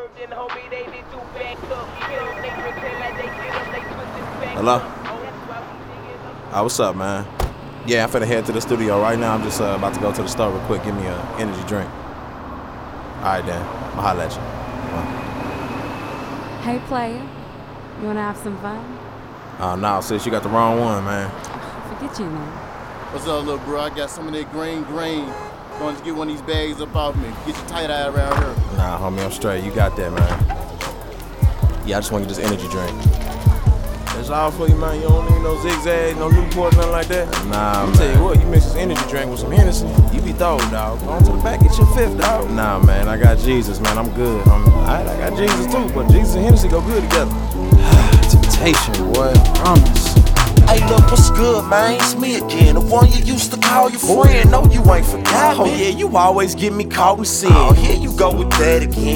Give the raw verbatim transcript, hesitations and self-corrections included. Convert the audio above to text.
Hello? Oh, what's up, man? Yeah, I'm finna head to the studio right now. I'm just uh, about to go to the store real quick. Give me an energy drink. All right, then. I'll holler at you. Hey, player. You wanna have some fun? Oh, no, sis, you got the wrong one, man. Forget you, man. What's up, little bro? I got some of that green green. Going to get one of these bags up off me. Get your tight eye around here. Nah, homie, I'm straight. You got that, man. Yeah, I just want to get this energy drink. That's all for you, man. You don't need no zigzag, no Newport, nothing like that. Nah, Let me man. tell you what, you mix this energy drink with some Hennessy, you be throw, dog. Go on to the back, get your fifth, dog. Nah, man, I got Jesus, man. I'm good. I'm, Alright, I got Jesus too, but Jesus and Hennessy go good together. temptation, boy. Promise. Hey, look, what's good, man? It's me again, the one you used to call your friend. No, you ain't forgot me. Oh, yeah, you always get me caught in sin. Oh, here you go with that again.